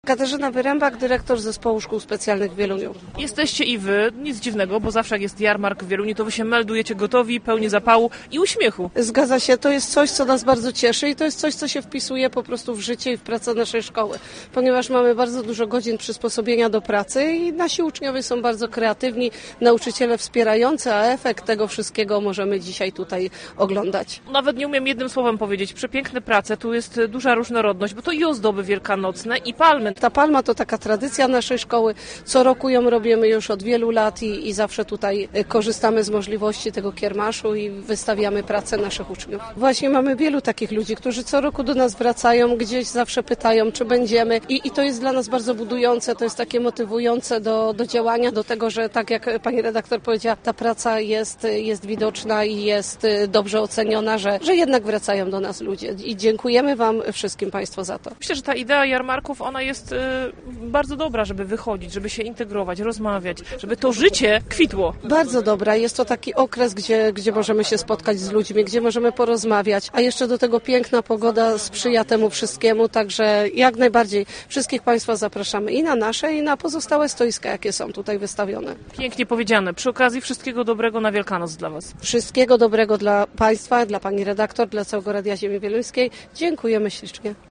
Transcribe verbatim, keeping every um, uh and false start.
Katarzyna Wyrembak, dyrektor Zespołu Szkół Specjalnych w Wieluniu. Jesteście i wy, nic dziwnego, bo zawsze jak jest jarmark w Wieluniu, to wy się meldujecie gotowi, pełni zapału i uśmiechu. Zgadza się, to jest coś, co nas bardzo cieszy i to jest coś, co się wpisuje po prostu w życie i w pracę naszej szkoły, ponieważ mamy bardzo dużo godzin przysposobienia do pracy i nasi uczniowie są bardzo kreatywni, nauczyciele wspierający, a efekt tego wszystkiego możemy dzisiaj tutaj oglądać. Nawet nie umiem jednym słowem powiedzieć, przepiękne prace, tu jest duża różnorodność, bo to i ozdoby wielkanocne, i palmy. Ta palma to taka tradycja naszej szkoły, co roku ją robimy już od wielu lat i, i zawsze tutaj korzystamy z możliwości tego kiermaszu i wystawiamy pracę naszych uczniów. Właśnie mamy wielu takich ludzi, którzy co roku do nas wracają, gdzieś zawsze pytają, czy będziemy i, i to jest dla nas bardzo budujące, to jest takie motywujące do, do działania, do tego, że tak jak pani redaktor powiedziała, ta praca jest, jest widoczna i jest dobrze oceniona, że, że jednak wracają do nas ludzie i dziękujemy wam wszystkim państwu za to. Myślę, że ta idea jarmarków, ona jest bardzo dobra, żeby wychodzić, żeby się integrować, rozmawiać, żeby to życie kwitło. Bardzo dobra. Jest to taki okres, gdzie, gdzie możemy się spotkać z ludźmi, gdzie możemy porozmawiać, a jeszcze do tego piękna pogoda sprzyja temu wszystkiemu, także jak najbardziej wszystkich państwa zapraszamy i na nasze, i na pozostałe stoiska, jakie są tutaj wystawione. Pięknie powiedziane. Przy okazji wszystkiego dobrego na Wielkanoc dla was. Wszystkiego dobrego dla państwa, dla pani redaktor, dla całego Radia Ziemi Wieluńskiej. Dziękujemy ślicznie.